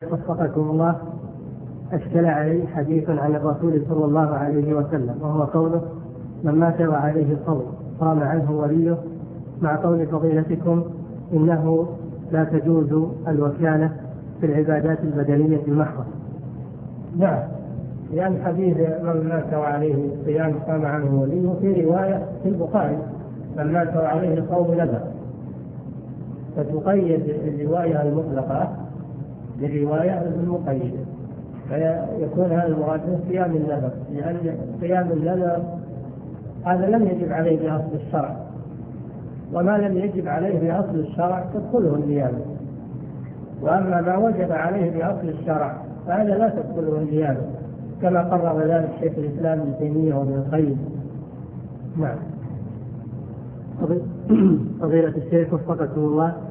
وفقكم الله. أشكل علي حديث عن الرسول صلى الله عليه وسلم، وهو قوله: من مات وعليه صوم قام عنه وليه، مع قول فضيلتكم إنه لا تجوز الوكالة في العبادات البدنية المحضة. نعم، لأن حديث من مات وعليه صيام قام عنه وليه في رواية في البخاري: من مات وعليه صوم نذر. فتقيد الرواية المطلقة بالرواية المقيدة، فيكون هذا المراد صيام النذر، لأن صيام النذر هذا لم يجب عليه بأصل الشرع، وما لم يجب عليه بأصل الشرع تدخله النيابة، وأما ما وجب عليه بأصل الشرع فهذا لا تدخله النيابة، كما قرر ذلك شيخ الإسلام ابن تيمية وابن القيم. نعم. فضيلة الشيخ وفقكم الله،